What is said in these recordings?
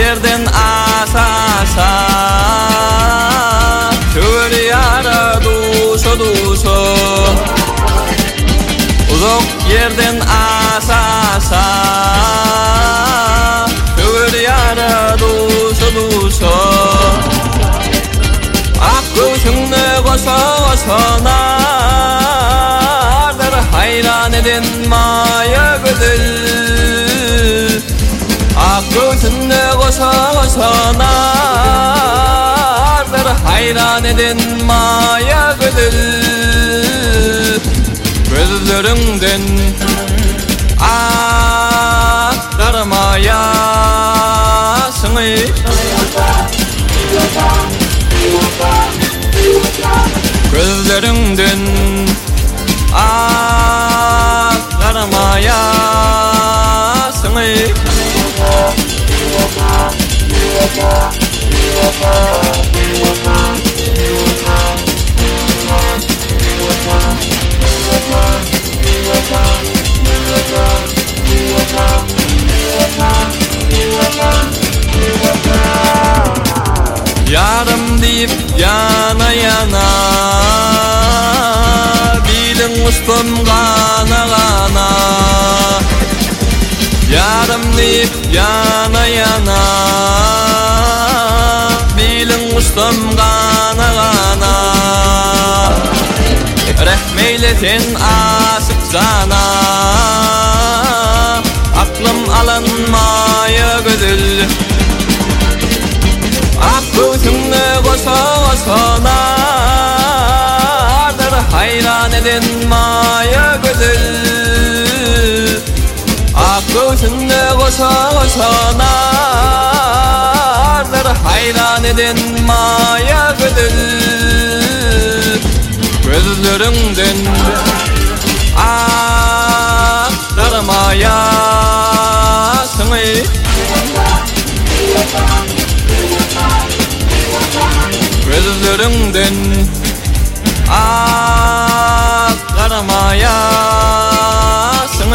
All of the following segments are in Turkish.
yerden asasa tövür yara duşu duşu uzak yerden asasa tövür yara duşu duşu ak gözünü koşa koşanardır hayran eden maya güdül ak gözünü koşa koşanardır hayran eden maya güdül gözlerinden aktarmayasın gözlerinden aktarmayasın yarım deyip yana yana bilin ustum gana gana yarım deyip yana yana bilin ustum gana gana rehmeyleten asık zana aklım alınmaya güdül ak gözünü koşa koşanardır hayran eden maya güdül ak gözünü koşa koşanardır hayran eden maya güdül gözlerinden aktarmayasın gözlerinden aktarmayasın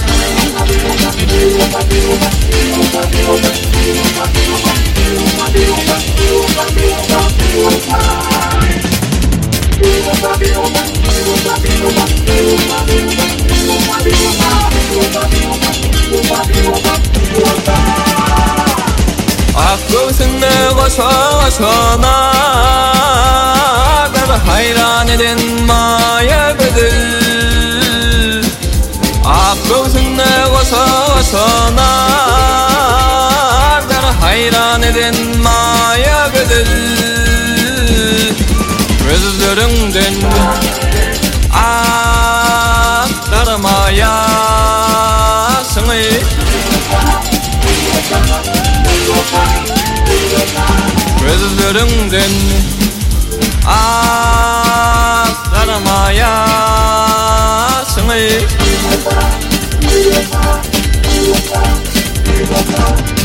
ak gözünü koşa koşanardır hayran eden maya güdül ak gözünü koşa koşanardır hayran eden maya güdül gözlerinden aktarmayasın gözlerinden aktarmayasın